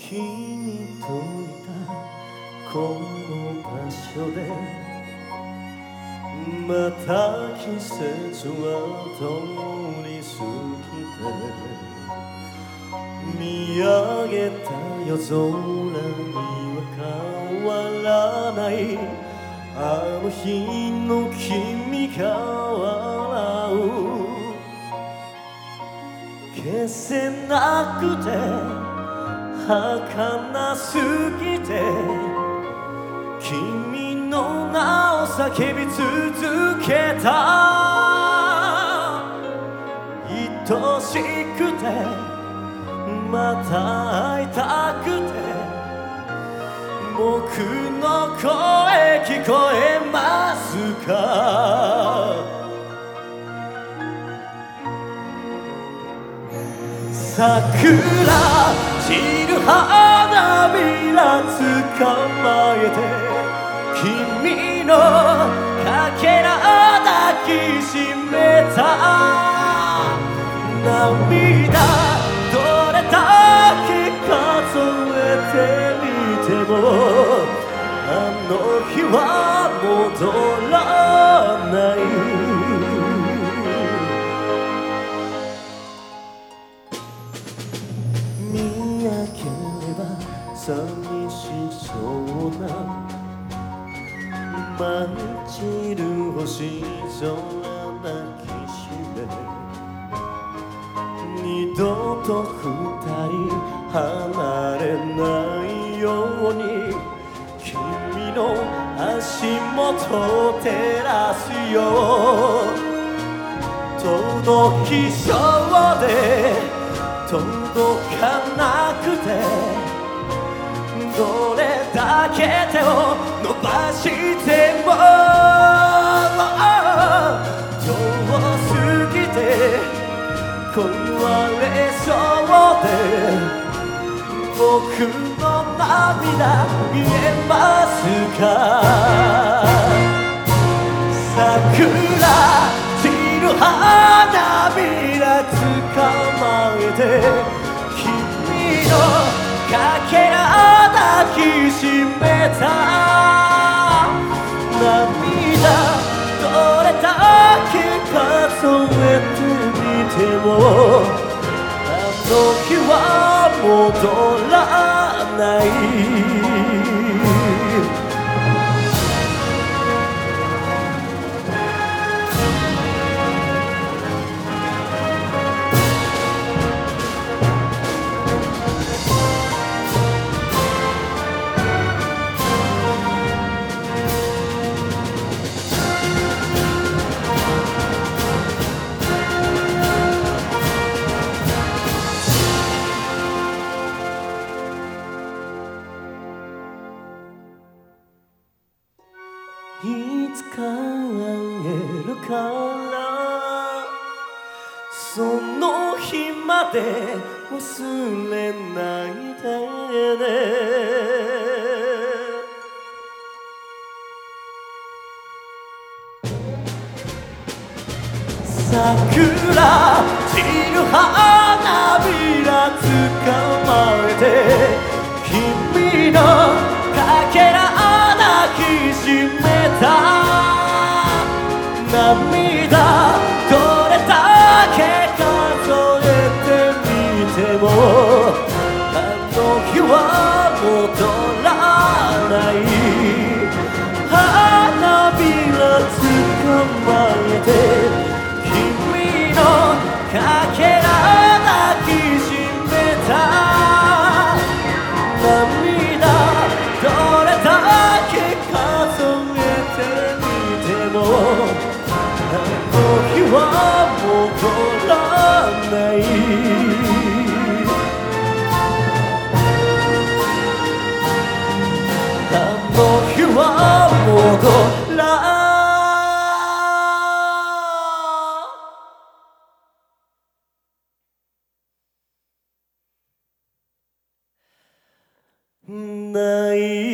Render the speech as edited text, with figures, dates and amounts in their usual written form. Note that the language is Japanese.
にといたこの場所でまた季節は通り過ぎて見上げた夜空には変わらないあの日の君が笑う消せなくて儚すぎて君の名を叫び続けた愛しくてまた会いたくて僕の声聞こえますか桜散る花びら捕まえて君のかけら抱きしめた涙どれだけ数えてみてもあの日は戻らない見上げれば寂しそうな舞い散る星空抱きしめ二度と二人離れないように君の足元を照らすよ届きそうで届かなくてどれだけ手を伸ばしても遠すぎて壊れそうで僕の涙見えますか桜散る花びら捕まえて君のかけら抱きしめた涙どれだけ数えてみてもあの日は戻らないいつか会えるからその日まで忘れないでね桜散る花びら捕まえて君のかけら抱きしめた涙どれだけ数えてみてもあの日は戻らない花びら捕まえて君のかけら抱きしめた涙どれだけ数えてみてもあの日は戻らないあの日は戻らない